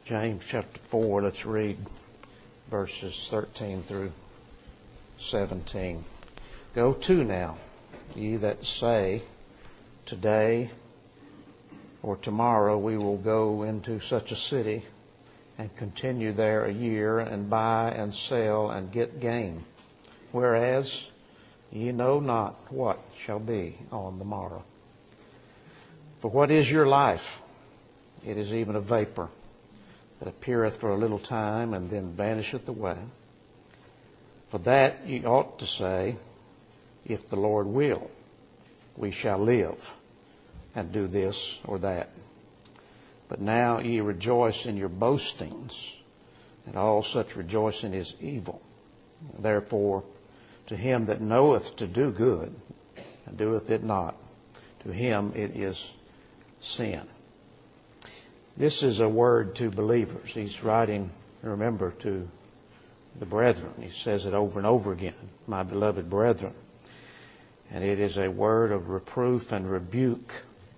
James chapter 4, let's read verses 13 through 17. Go to now, ye that say, today or tomorrow we will go into such a city and continue there a year and buy and sell and get gain. Whereas ye know not what shall be on the morrow. For what is your life? It is even a vapor that appeareth for a little time and then vanisheth away. For that ye ought to say, if the Lord will, we shall live and do this or that. But now ye rejoice in your boastings, and all such rejoicing is evil. Therefore, to him that knoweth to do good and doeth it not, to him it is sin. This is a word to believers. He's writing, remember, to the brethren. He says it over and over again, my beloved brethren. And it is a word of reproof and rebuke.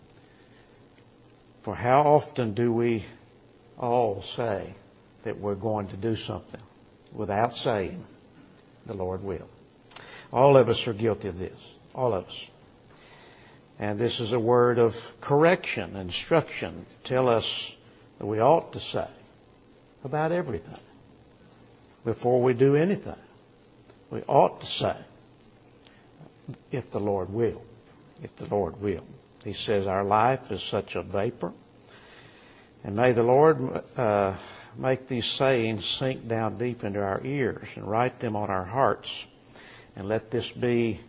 For how often do we all say that we're going to do something without saying, the Lord will? All of us are guilty of this. All of us. And this is a word of correction, instruction, to tell us that we ought to say about everything before we do anything. We ought to say, if the Lord will. If the Lord will. He says our life is such a vapor. And may the Lord make these sayings sink down deep into our ears and write them on our hearts. And let this be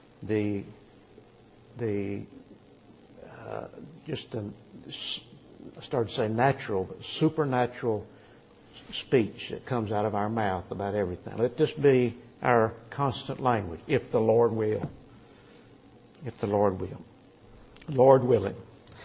I started to say natural, but supernatural speech that comes out of our mouth about everything. Let this be our constant language, if the Lord will. If the Lord will. Lord willing.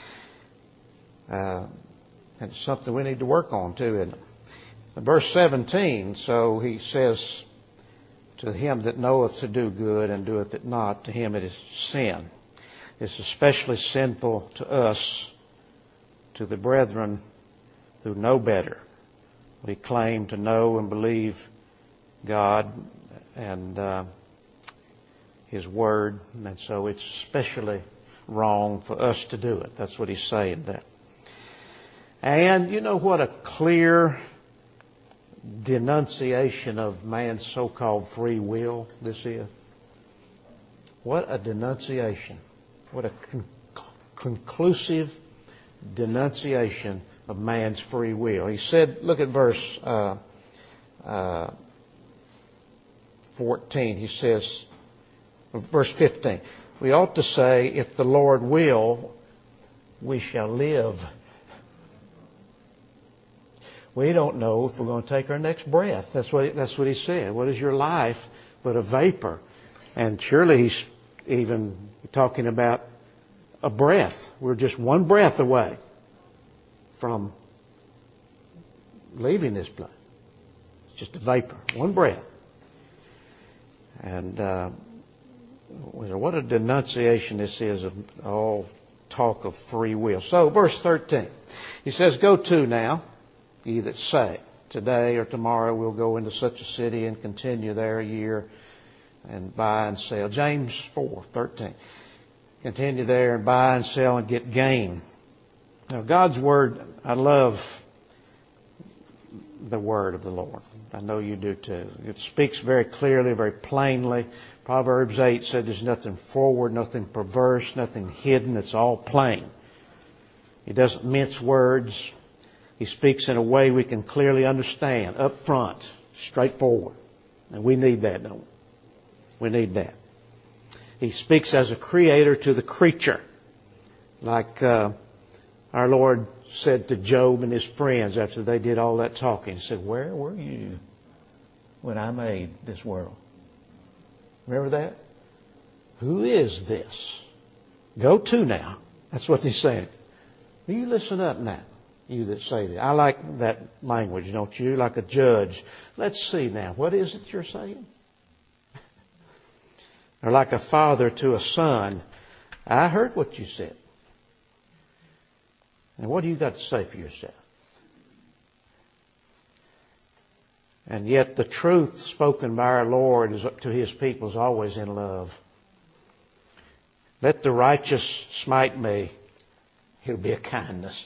And it's something we need to work on too, isn't it? Verse 17, so he says, to him that knoweth to do good and doeth it not, to him it is sin. It's especially sinful to us, to the brethren who know better. We claim to know and believe God and His Word, and so it's especially wrong for us to do it. That's what he's saying there. And you know what a clear denunciation of man's so-called free will this is? What a denunciation. What a conclusive denunciation of man's free will. He said, look at verse 14. He says, verse 15, we ought to say, if the Lord will, we shall live. We don't know if we're going to take our next breath. That's what he said. What is your life but a vapor? And surely he's even talking about a breath. We're just one breath away from leaving this place. It's just a vapor. One breath. And what a denunciation this is of all talk of free will. So, verse 13. He says, go to now, ye that say, today or tomorrow we'll go into such a city and continue there a year and buy and sell. James 4:13. Continue there and buy and sell and get gain. Now, God's Word, I love the Word of the Lord. I know you do too. It speaks very clearly, very plainly. Proverbs 8 said there's nothing forward, nothing perverse, nothing hidden. It's all plain. He doesn't mince words. He speaks in a way we can clearly understand, up front, straightforward. And we need that, don't we? We need that. He speaks as a creator to the creature. Like our Lord said to Job and his friends after they did all that talking. He said, where were you when I made this world? Remember that? Who is this? Go to now. That's what he's saying. Will you listen up now, you that say that? I like that language, don't you? Like a judge. Let's see now. What is it you're saying? Or like a father to a son. I heard what you said. And what do you got to say for yourself? And yet the truth spoken by our Lord is to His people is always in love. Let the righteous smite me. He'll be a kindness.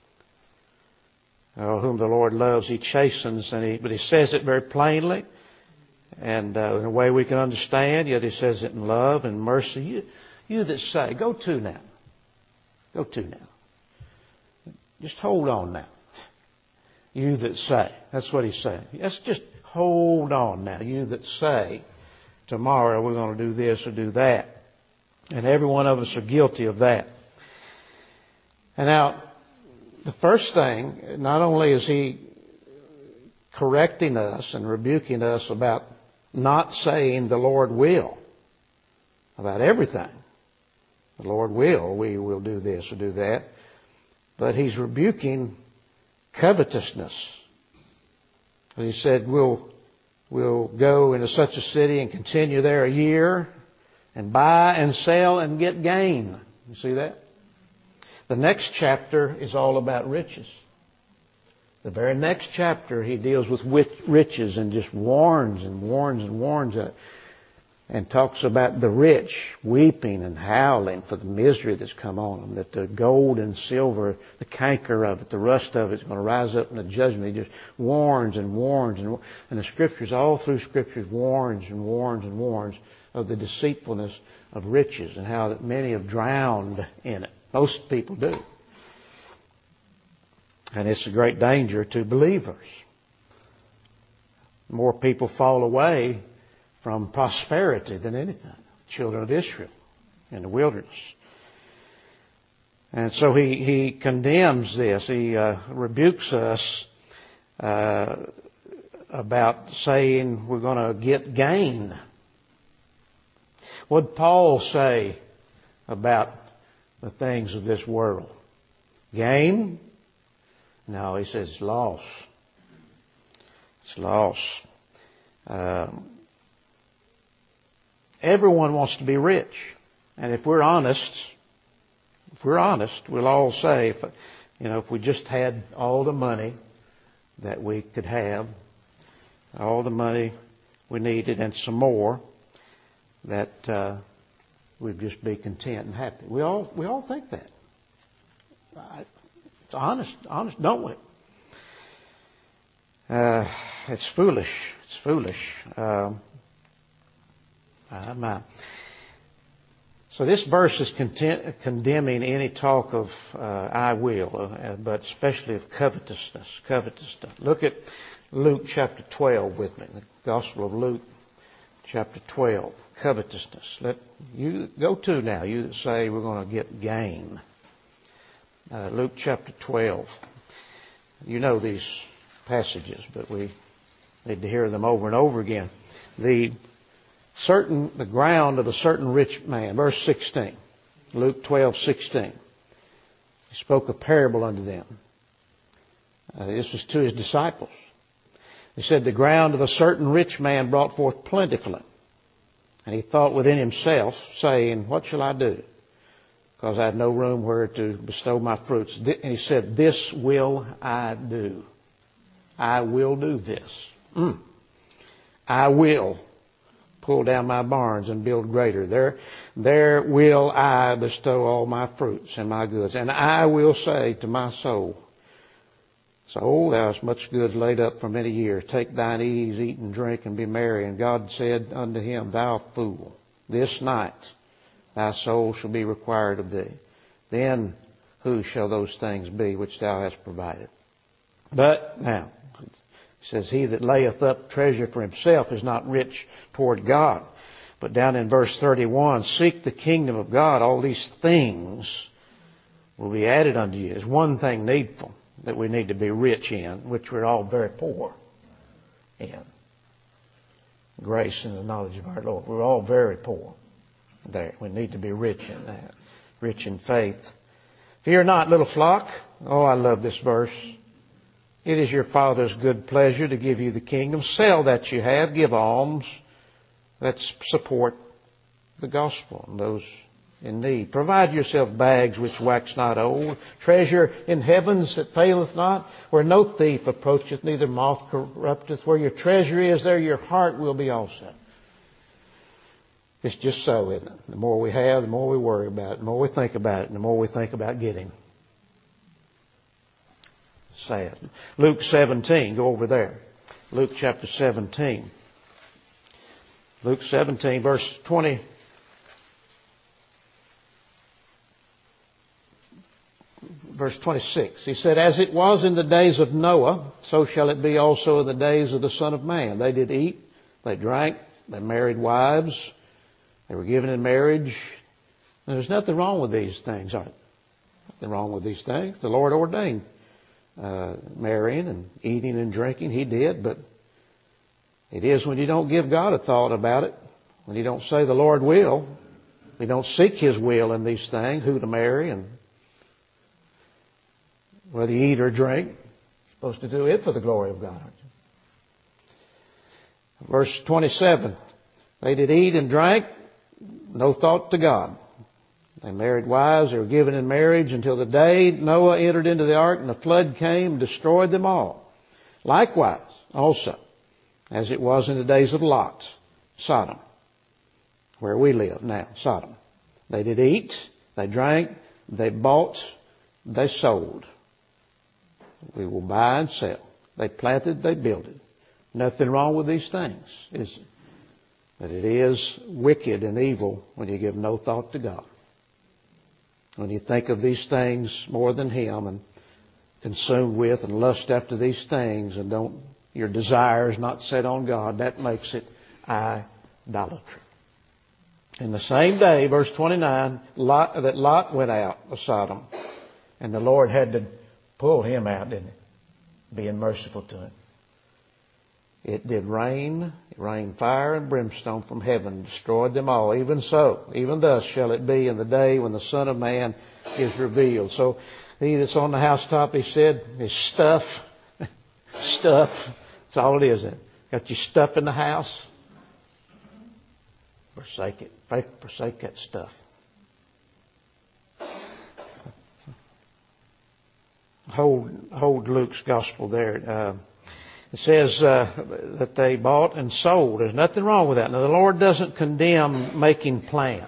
Oh, whom the Lord loves, He chastens, but He says it very plainly and in a way we can understand, yet He says it in love and mercy. You that say, go to now. Go to now. Just hold on now. You that say. That's what He's saying. Let's just hold on now. You that say, tomorrow we're going to do this or do that. And every one of us are guilty of that. And now, the first thing, not only is He correcting us and rebuking us about not saying the Lord will, about everything. The Lord will, we will do this or do that. But He's rebuking covetousness. He said, we'll go into such a city and continue there a year and buy and sell and get gain. You see that? The next chapter is all about riches. The very next chapter, he deals with riches and just warns and warns and warns and talks about the rich weeping and howling for the misery that's come on them, that the gold and silver, the canker of it, the rust of it is going to rise up in the judgment. He just warns and warns and the Scriptures, all through Scriptures, warns and warns and warns of the deceitfulness of riches and how that many have drowned in it. Most people do. And it's a great danger to believers. More people fall away from prosperity than anything. Children of Israel in the wilderness. And so he condemns this. He rebukes us about saying we're going to get gain. What did Paul say about the things of this world? Gain? No, he says loss. It's loss. Everyone wants to be rich. And if we're honest, we'll all say, if we just had all the money that we could have, all the money we needed and some more, that we'd just be content and happy. We all think that. It's honest, don't we? It's foolish. It's foolish. So this verse is condemning any talk of I will, but especially of covetousness. Look at Luke chapter 12 with me. The Gospel of Luke chapter 12. Covetousness. Let you go to now. You that say we're going to get gain. Luke chapter 12. You know these passages, but we need to hear them over and over again. The ground of a certain rich man. Verse 16. Luke 12:16. He spoke a parable unto them. This was to His disciples. He said, the ground of a certain rich man brought forth plentifully. And he thought within himself, saying, what shall I do? Because I have no room where to bestow my fruits. And he said, this will I do. I will do this. I will pull down my barns and build greater. There will I bestow all my fruits and my goods. And I will say to my soul, soul, thou hast much goods laid up for many years. Take thine ease, eat and drink, and be merry. And God said unto him, thou fool, this night thy soul shall be required of thee. Then whose shall those things be which thou hast provided? But now, it says, he that layeth up treasure for himself is not rich toward God. But down in verse 31, seek the kingdom of God. All these things will be added unto you. There's one thing needful that we need to be rich in, which we're all very poor in. Grace and the knowledge of our Lord. We're all very poor there. We need to be rich in that. Rich in faith. Fear not, little flock. Oh, I love this verse. It is your Father's good pleasure to give you the kingdom. Sell that you have. Give alms. Let's support the gospel and those in need. Provide yourself bags which wax not old, treasure in heavens that faileth not, where no thief approacheth, neither moth corrupteth. Where your treasure is, there your heart will be also. It's just so, isn't it? The more we have, the more we worry about it, the more we think about it, and the more we think about getting. Sad. Luke 17, go over there. Luke chapter 17. Luke 17, verse 20. Verse 26. He said, As it was in the days of Noah, so shall it be also in the days of the Son of Man. They did eat, they drank, they married wives, they were given in marriage. And there's nothing wrong with these things, are there? Nothing wrong with these things. The Lord ordained marrying and eating and drinking. He did, but it is when you don't give God a thought about it, when you don't say the Lord will, we don't seek His will in these things, who to marry and whether you eat or drink. You're supposed to do it for the glory of God, aren't you? Verse 27. They did eat and drank, no thought to God. They married wives, they were given in marriage until the day Noah entered into the ark and the flood came and destroyed them all. Likewise, also, as it was in the days of Lot, Sodom, where we live now, Sodom. They did eat, they drank, they bought, they sold. We will buy and sell. They planted, they builded. Nothing wrong with these things, is it? But it is wicked and evil when you give no thought to God. When you think of these things more than Him and consumed with and lust after these things and your desire is not set on God, that makes it idolatry. In the same day, verse 29, Lot went out of Sodom, and the Lord had to pull him out, didn't He? Being merciful to him. It did rain. It rained fire and brimstone from heaven, destroyed them all. Even so, even thus shall it be in the day when the Son of Man is revealed. So he that's on the housetop, he said, is stuff. Stuff. That's all it is. Got your stuff in the house? Forsake it. Forsake that stuff. Hold Luke's gospel there. It says that they bought and sold. There's nothing wrong with that. Now, the Lord doesn't condemn making plans.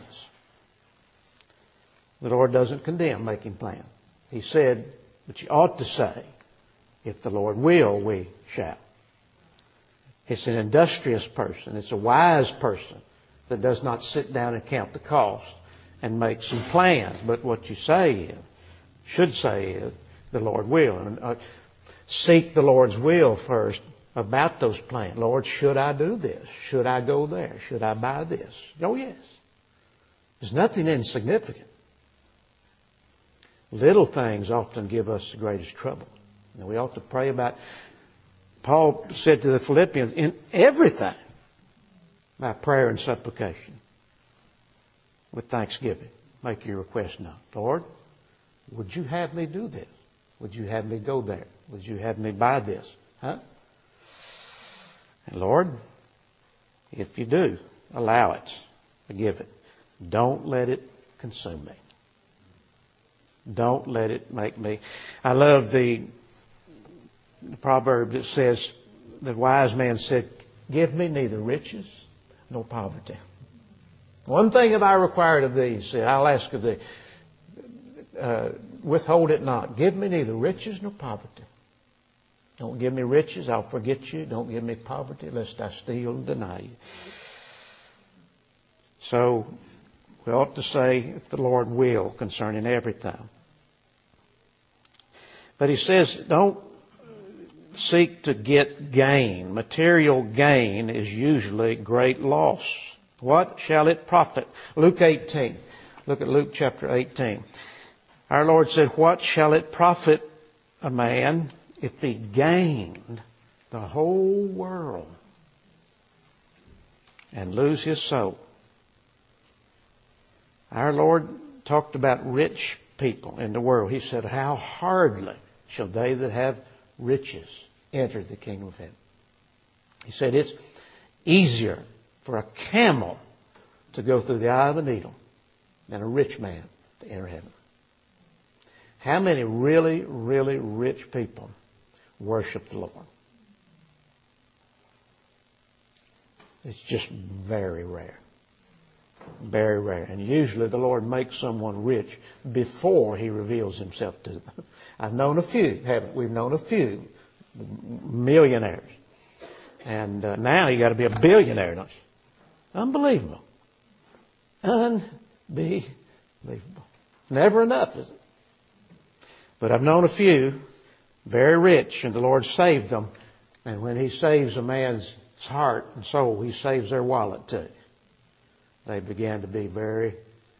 The Lord doesn't condemn making plans. He said, but you ought to say, if the Lord will, we shall. It's an industrious person. It's a wise person that does not sit down and count the cost and make some plans. But what you should say is, the Lord will. And seek the Lord's will first about those plans. Lord, should I do this? Should I go there? Should I buy this? Oh, yes. There's nothing insignificant. Little things often give us the greatest trouble. And we ought to pray about. Paul said to the Philippians, in everything, by prayer and supplication, with thanksgiving, make your request known. Lord, would you have me do this? Would you have me go there? Would you have me buy this? Huh? And Lord, if you do, allow it. Forgive it. Don't let it consume me. Don't let it make me. I love the proverb that says, the wise man said, give me neither riches nor poverty. One thing have I required of thee, he said, I'll ask of thee. Withhold it not. Give me neither riches nor poverty. Don't give me riches, I'll forget you. Don't give me poverty, lest I steal and deny you. So, we ought to say, if the Lord will, concerning everything. But he says, don't seek to get gain. Material gain is usually great loss. What shall it profit? Luke 18. Look at Luke chapter 18. Our Lord said, what shall it profit a man if he gained the whole world and lose his soul? Our Lord talked about rich people in the world. He said, how hardly shall they that have riches enter the kingdom of heaven. He said, it's easier for a camel to go through the eye of a needle than a rich man to enter heaven. How many really, really rich people worship the Lord? It's just very rare. Very rare. And usually the Lord makes someone rich before He reveals Himself to them. I've known a few, haven't we? We've known a few millionaires. And now you got to be a billionaire, don't you? Unbelievable. Unbelievable. Never enough, is it? But I've known a few very rich, and the Lord saved them. And when He saves a man's heart and soul, He saves their wallet too. They began to be very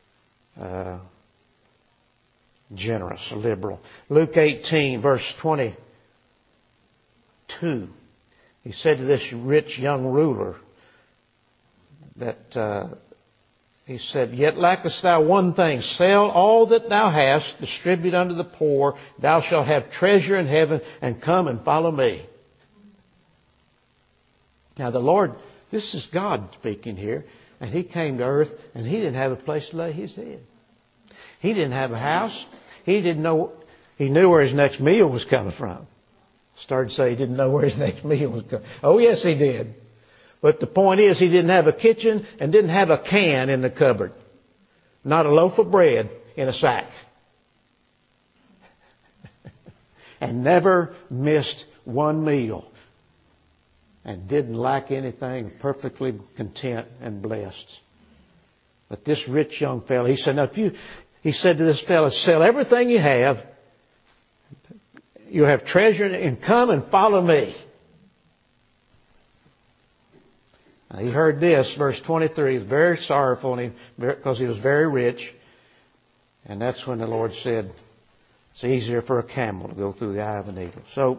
generous, liberal. Luke 18, verse 22. He said to this rich young ruler that He said, "Yet lackest thou one thing. Sell all that thou hast, distribute unto the poor. Thou shalt have treasure in heaven, and come and follow me." Now the Lord, this is God speaking here, and He came to earth, and He didn't have a place to lay His head. He didn't have a house. He didn't know. He knew where His next meal was coming from. Started to say He didn't know where His next meal was coming. Oh yes, He did. But the point is, He didn't have a kitchen and didn't have a can in the cupboard. Not a loaf of bread in a sack. And never missed one meal. And didn't lack anything, perfectly content and blessed. But this rich young fellow, he said, he said to this fellow, "Sell everything you have. You have treasure, and come and follow me." Now, he heard this, verse 23. He was very sorrowful because he was very rich. And that's when the Lord said, it's easier for a camel to go through the eye of a needle. So,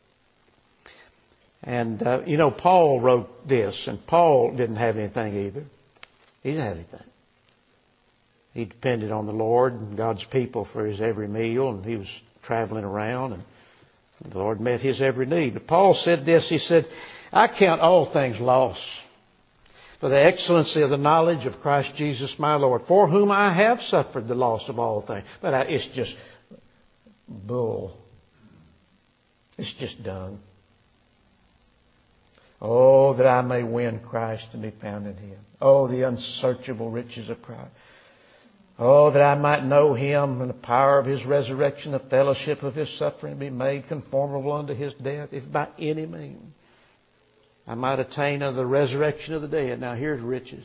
and Paul wrote this, and Paul didn't have anything either. He didn't have anything. He depended on the Lord and God's people for his every meal, and he was traveling around, and the Lord met his every need. But Paul said this, he said, "I count all things lost for the excellency of the knowledge of Christ Jesus my Lord, for whom I have suffered the loss of all things." But it's just bull. It's just dung. "Oh, that I may win Christ and be found in Him. Oh, the unsearchable riches of Christ. Oh, that I might know Him and the power of His resurrection, the fellowship of His suffering, be made conformable unto His death, if by any means I might attain unto the resurrection of the dead." Now here's riches.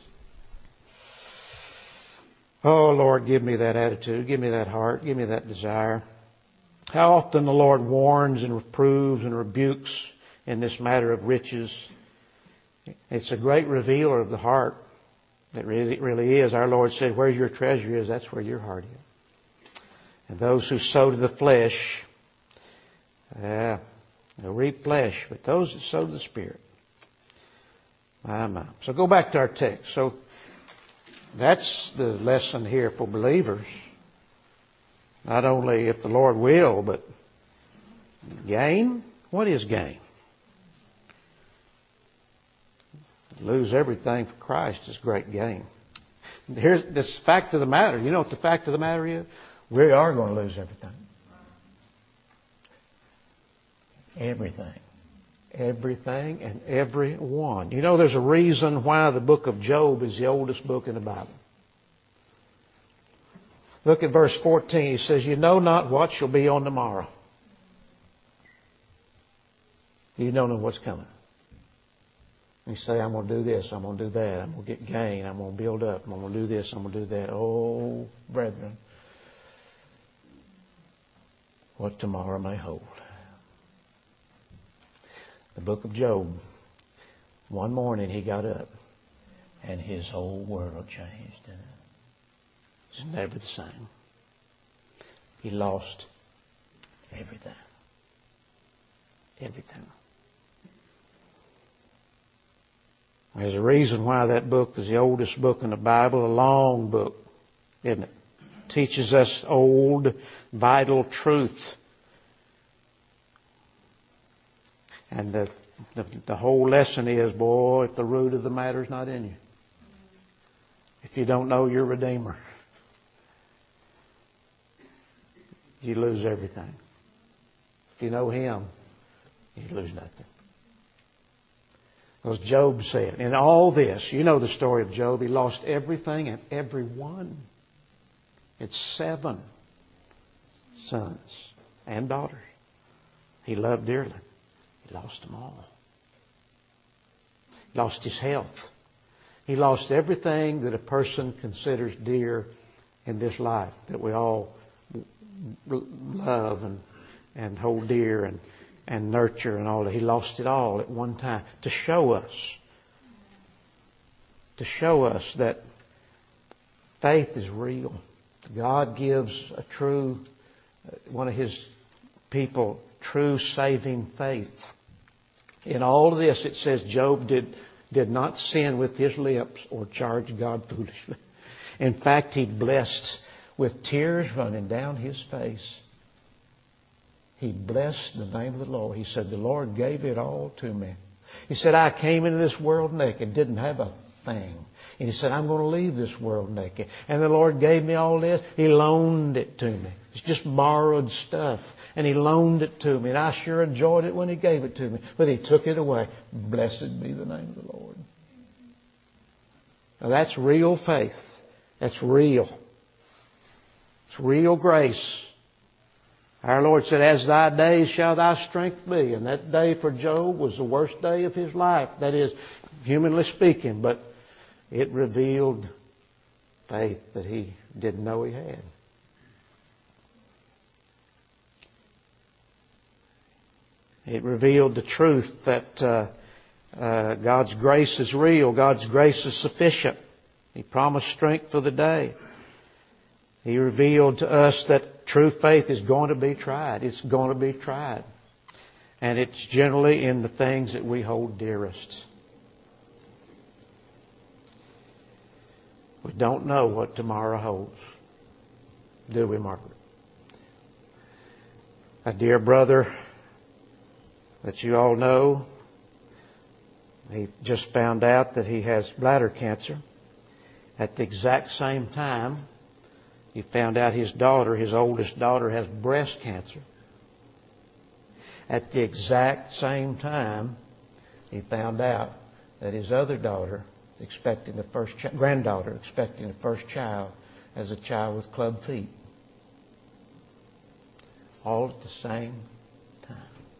Oh, Lord, give me that attitude. Give me that heart. Give me that desire. How often the Lord warns and reproves and rebukes in this matter of riches. It's a great revealer of the heart. It really is. Our Lord said, "Where your treasure is, that's where your heart is." And those who sow to the flesh, they'll reap flesh. But those that sow to the Spirit, my. So go back to our text. So that's the lesson here for believers. Not only if the Lord will, but gain. What is gain? Lose everything for Christ is great gain. Here's the fact of the matter. You know what the fact of the matter is? We are going to lose everything. Everything. Everything and everyone. You know, there's a reason why the book of Job is the oldest book in the Bible. Look at verse 14. He says, "You know not what shall be on tomorrow." You don't know what's coming. You say, "I'm going to do this, I'm going to do that, I'm going to get gain, I'm going to build up, I'm going to do this, I'm going to do that." Oh, brethren, what tomorrow may hold. The book of Job, one morning he got up and his whole world changed. It's never the same. He lost everything. Everything. There's a reason why that book is the oldest book in the Bible, a long book, isn't it? Teaches us old, vital truth. And the whole lesson is, if the root of the matter is not in you, if you don't know your Redeemer, you lose everything. If you know Him, you lose nothing. As Job said, in all this, you know the story of Job. He lost everything and everyone. It's 7 sons and daughters he loved dearly. He lost them all. He lost his health. He lost everything that a person considers dear in this life, that we all love and hold dear and nurture and all that. He lost it all at one time to show us that faith is real. God gives one of His people, true saving faith. In all of this, it says Job did not sin with his lips or charge God foolishly. In fact, he blessed with tears running down his face. He blessed the name of the Lord. He said, the Lord gave it all to me. He said, I came into this world naked, didn't have a thing. And He said, I'm going to leave this world naked. And the Lord gave me all this. He loaned it to me. It's just borrowed stuff. And He loaned it to me. And I sure enjoyed it when He gave it to me. But He took it away. Blessed be the name of the Lord. Now that's real faith. That's real. It's real grace. Our Lord said, as thy days shall thy strength be. And that day for Job was the worst day of his life. That is, humanly speaking. But it revealed faith that he didn't know he had. It revealed the truth that God's grace is real. God's grace is sufficient. He promised strength for the day. He revealed to us that true faith is going to be tried. It's going to be tried. And it's generally in the things that we hold dearest. We don't know what tomorrow holds. Do we, Margaret? A dear brother that you all know, he just found out that he has bladder cancer. At the exact same time, he found out his daughter, his oldest daughter, has breast cancer. At the exact same time, he found out that his other daughter, granddaughter, expecting the first child, as a child with club feet. All at the same time.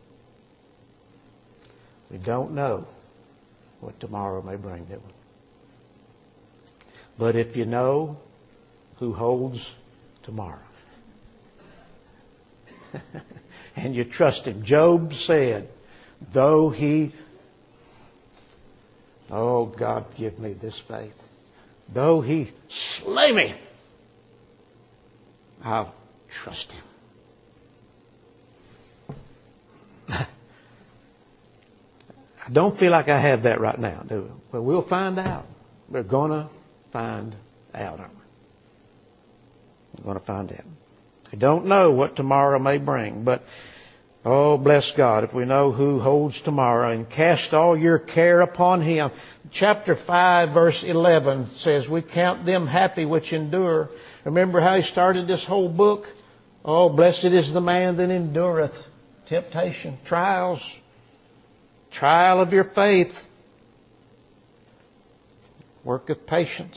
We don't know what tomorrow may bring to us. But if you know who holds tomorrow, and you trust Him. Job said, oh God, give me this faith. Though He slay me, I'll trust Him. I don't feel like I have that right now, do we? But we'll find out. We're going to find out, aren't we? We're going to find out. We don't know what tomorrow may bring, but oh, bless God, if we know who holds tomorrow, and cast all your care upon Him. Chapter 5, verse 11 says, we count them happy which endure. Remember how he started this whole book? Oh, blessed is the man that endureth temptation, trials, trial of your faith, worketh patience.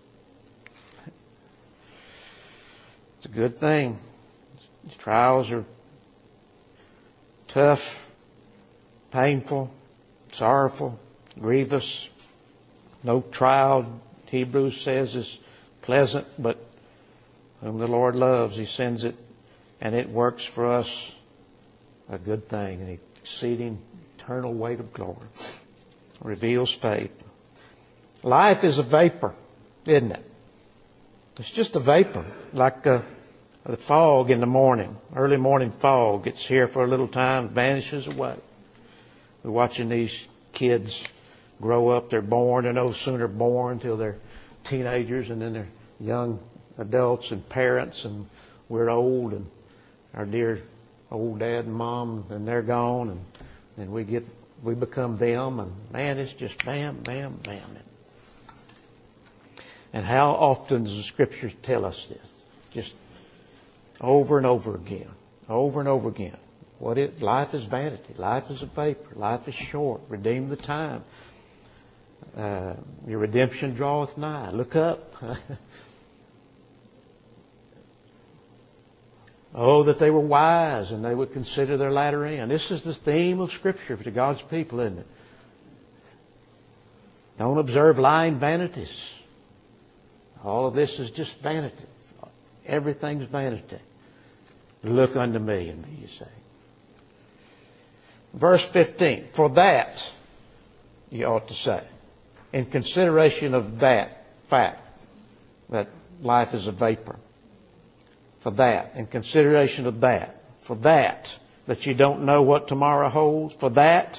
It's a good thing. Trials are tough, painful, sorrowful, grievous. No trial, Hebrews says, is pleasant, but whom the Lord loves, He sends it, and it works for us a good thing, an exceeding eternal weight of glory. Reveals faith. Life is a vapor, isn't it? It's just a vapor, like the fog in the morning, early morning fog. It's here for a little time, vanishes away. We're watching these kids grow up. They're born, they're no sooner born till they're teenagers, and then they're young adults and parents, and we're old, and our dear old dad and mom, and they're gone, and we become them, and man, it's just bam, bam, bam. And how often does the Scriptures tell us this? Just Over and over again. Over and over again. Life is vanity. Life is a vapor. Life is short. Redeem the time. Your redemption draweth nigh. Look up. Oh, that they were wise and they would consider their latter end. This is the theme of Scripture to God's people, isn't it? Don't observe lying vanities. All of this is just vanity. Everything's vanity. Look unto me and me, you say. Verse 15. For that, you ought to say, in consideration of that fact, that life is a vapor. For that, in consideration of that, for that you don't know what tomorrow holds, for that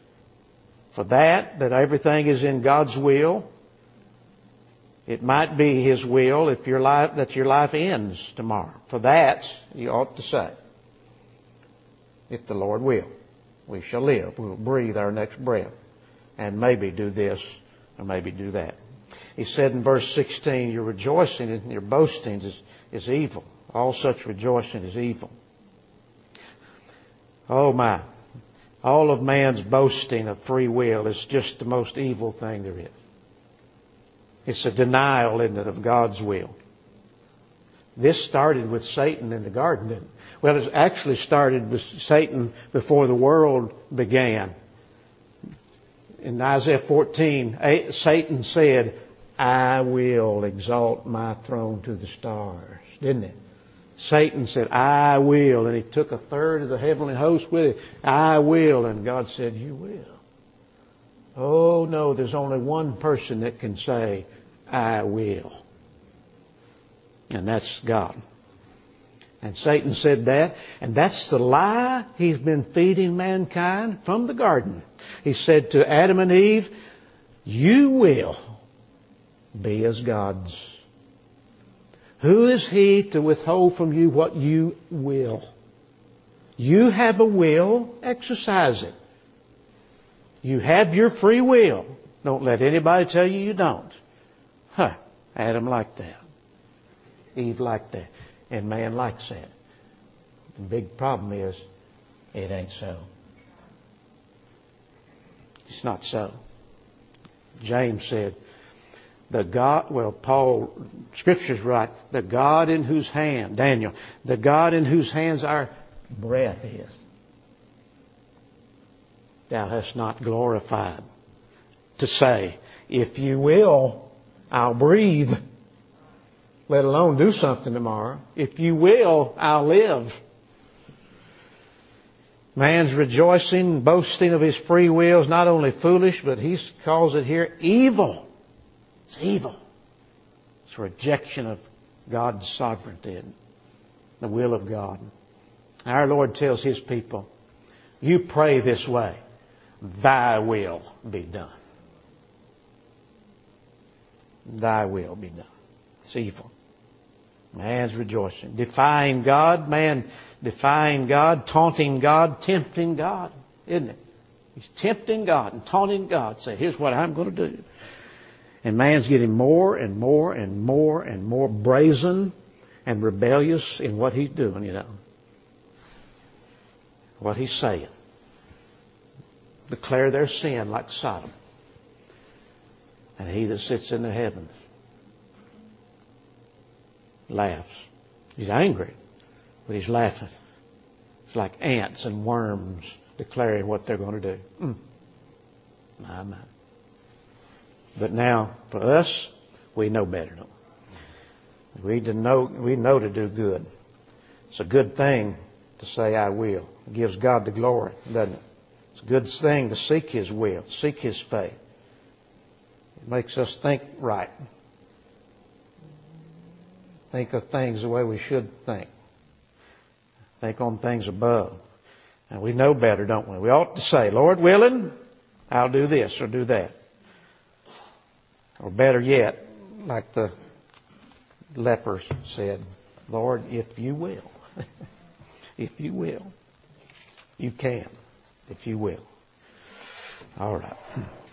everything is in God's will. It might be His will that your life ends tomorrow. For that, you ought to say, if the Lord will, we shall live. We'll breathe our next breath and maybe do this or maybe do that. He said in verse 16, your rejoicing and your boasting is evil. All such rejoicing is evil. Oh my. All of man's boasting of free will is just the most evil thing there is. It's a denial, isn't it, of God's will. This started with Satan in the garden, didn't it? Well, it actually started with Satan before the world began. In Isaiah 14, Satan said, I will exalt my throne to the stars, didn't it? Satan said, I will. And he took a third of the heavenly host with him. I will. And God said, you will. Oh, no, there's only one person that can say, I will. And that's God. And Satan said that. And that's the lie he's been feeding mankind from the garden. He said to Adam and Eve, you will be as gods. Who is he to withhold from you what you will? You have a will, exercise it. You have your free will. Don't let anybody tell you you don't. Adam liked that. Eve liked that. And man likes that. The big problem is, it ain't so. It's not so. James said, Scripture's right, the God in whose hand, Daniel, the God in whose hands our breath is, thou hast not glorified. To say, if you will, I'll breathe, let alone do something tomorrow. If you will, I'll live. Man's rejoicing, boasting of his free will is not only foolish, but he calls it here evil. It's evil. It's a rejection of God's sovereignty, the will of God. Our Lord tells His people, you pray this way, thy will be done. Thy will be done. It's evil. Man's rejoicing. Defying God, man defying God, taunting God, tempting God, isn't it? He's tempting God and taunting God. Say, here's what I'm going to do. And man's getting more and more and more and more brazen and rebellious in what he's doing, you know. What he's saying. Declare their sin like Sodom. And he that sits in the heavens laughs. He's angry, but he's laughing. It's like ants and worms declaring what they're going to do. My. But now, for us, we know better, don't we? We know to do good. It's a good thing to say, I will. It gives God the glory, doesn't it? It's a good thing to seek His will, seek His faith. It makes us think right. Think of things the way we should think. Think on things above. And we know better, don't we? We ought to say, Lord willing, I'll do this or do that. Or better yet, like the lepers said, Lord, if you will. If you will. You can. If you will. All right.